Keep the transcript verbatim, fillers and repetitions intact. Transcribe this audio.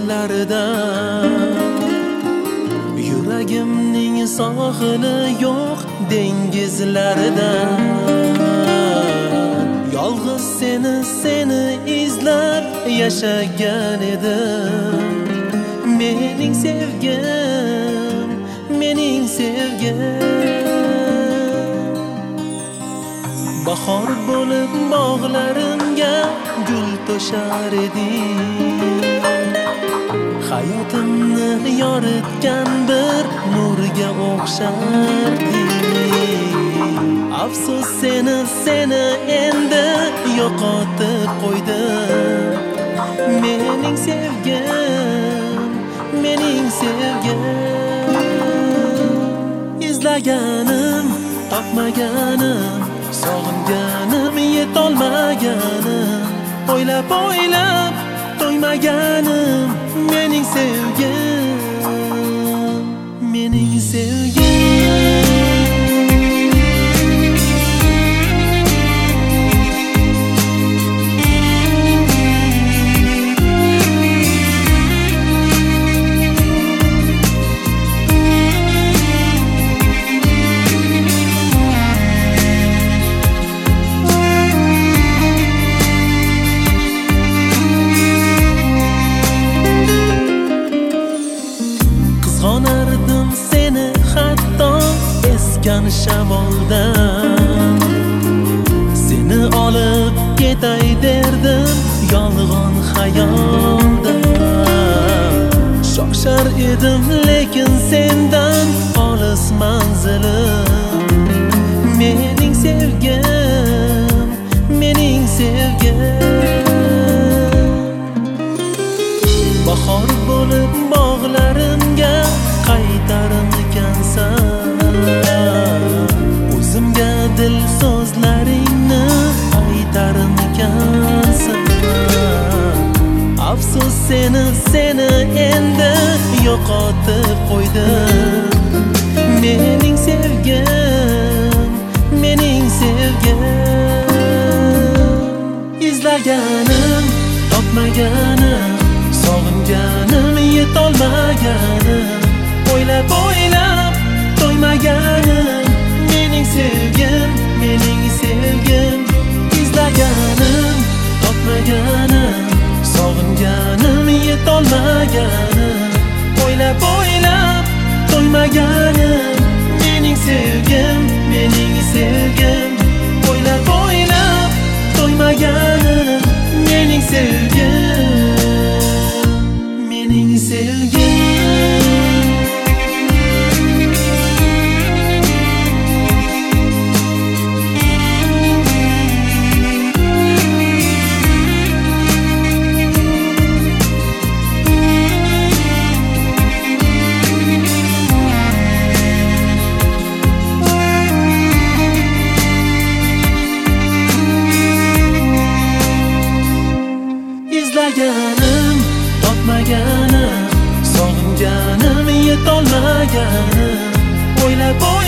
yo'llarida yuragimning sohili yo'q dengizlarida yolg'iz seni seni izlab yashagan edim. Mening sevgim, mening sevgim, bahor bo'lib bog'larimga gul to'shar eding. Hayotimni yoritgan bir nurga o'xsharding. Afsus seni seni endi yo'qotib qo'ydim. Mening sevgim, mening sevgim, izlaganim, topmaganim, sog'inganim, yetolmaganim, o'ylab o'ylab to'ymaganim, mening sevgim, mening sevgim. Qizg'onardim seni hatto esgan shamoldan. Seni olib ketay derdim yolg'on xayolda. Shoshar edim lekin sendan olis manzilim. Mening sevgim, mening sevgim, bahor bo'lib bog'larimga qaytarmikansan. O'zimga dil so'zlaringni aytarmikansan. Afsus seni seni endi yo'qotib qo'ydim. Mening sevgim, mening sevgim, izlaganim, topmaganim, sog'inganim, yetolmaganim, o'ylab o'ylab to'ymaganim, mening sevgim, mening sevgim, izlaganim, topmaganim, sog'inganim, yetolmaganim, o'ylab o'ylab to'ymaganim, mening sevgim, mening sevgim, o'ylab o'ylab to'ymaganim, mening sevgim, mening sevgim. Izlaganim, topmaganim, sog'inganim, yetolmaganim, o'ylab